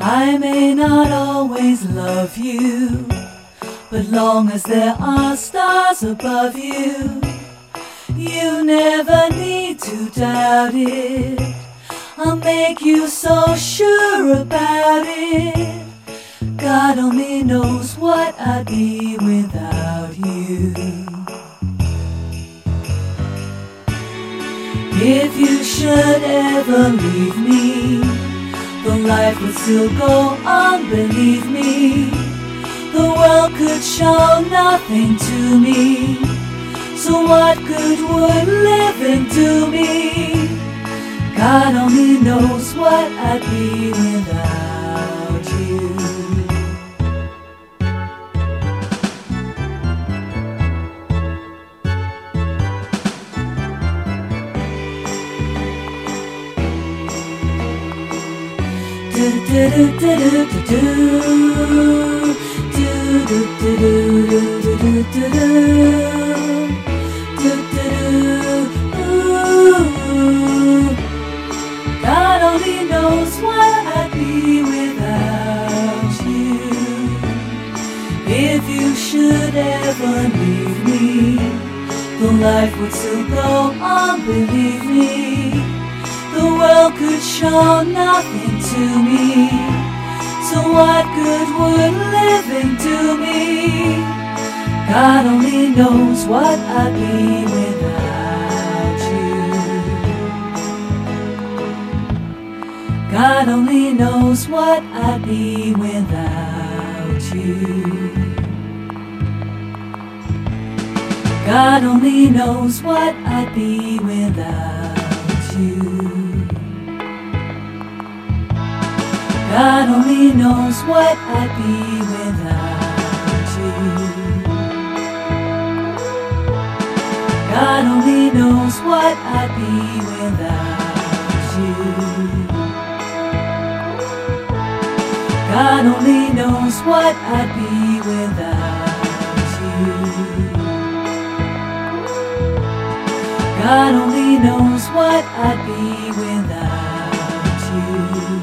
I may not always love you, but long as there are stars above you, you never need to doubt it. I'll make you so sure about it. God only knows what I'd be without you. If you should ever leave me, the life would still go on beneath me. The world could show nothing to me, so what good would living do me? God only knows what I'd be without you. Do do do do do do do do do do do do. God only knows what I'd be without you. If you should ever leave me, the life would still go on beneath me. The world could show nothing to me, so what good would living do me? God only knows what I'd be without you. God only knows what I'd be without you. God only knows what I'd be without you. God only knows what I'd be without you. God only knows what I'd be without you. God only knows what I'd be without you. God only knows what I'd be without you.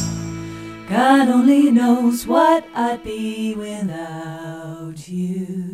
God only knows what I'd be without you.